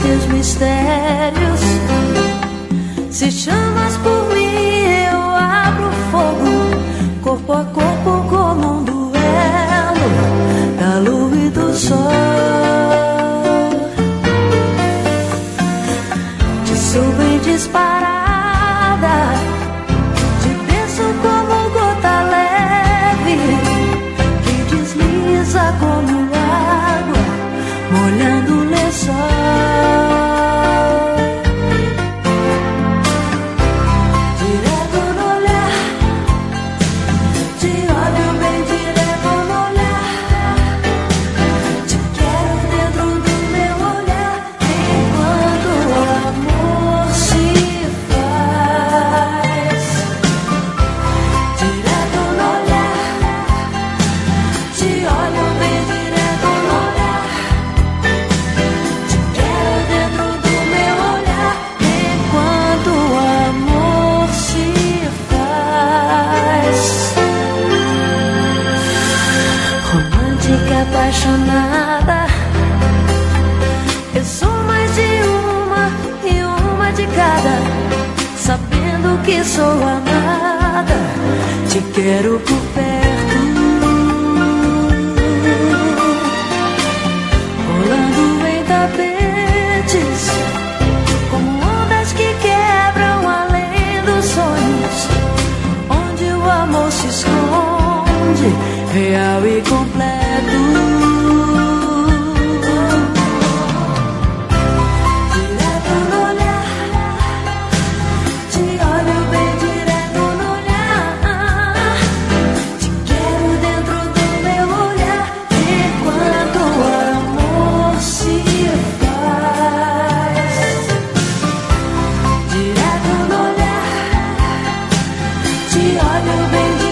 teus mistérios. Se chamas por mim, eu abro fogo, corpo a corpo como um duelo da lua e do sol. Te subo em disparada, te desço como gota leve que desliza como água molhando o lençol. Direto no olhar, te olho bem direto no olhar. Te quero dentro do meu olhar, enquanto o amor se faz. Direto no olhar, te olho bem direto no olhar. Te quero dentro do meu olhar, enquanto o amor se faz. Romântica, apaixonada, eu sou mais de uma e uma de cada. Sabendo que sou amada, te quero por perto, rolando em tapetes, como ondas que quebram além dos sonhos, onde o amor se esconde, real e completo. Direto no olhar, te olho bem direto no olhar. Te quero dentro do meu olhar, enquanto o amor se faz. Direto no olhar, te olho bem